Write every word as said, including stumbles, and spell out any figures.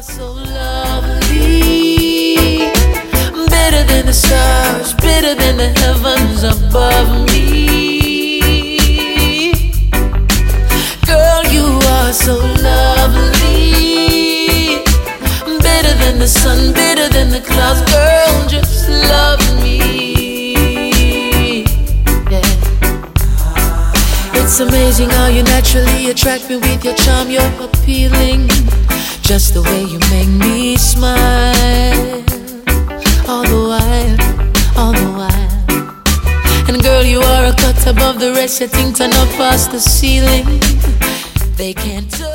so lovely, better than the stars, better than the heavens above me. Girl, you are so lovely, better than the sun, better than the clouds. Girl, just love me. Yeah. It's amazing how you naturally attract me with your charm. You're appealing, just the way you make me smile. All the while, all the while. And girl, you are a cut above the rest. I think turn up past the ceiling. They can't touch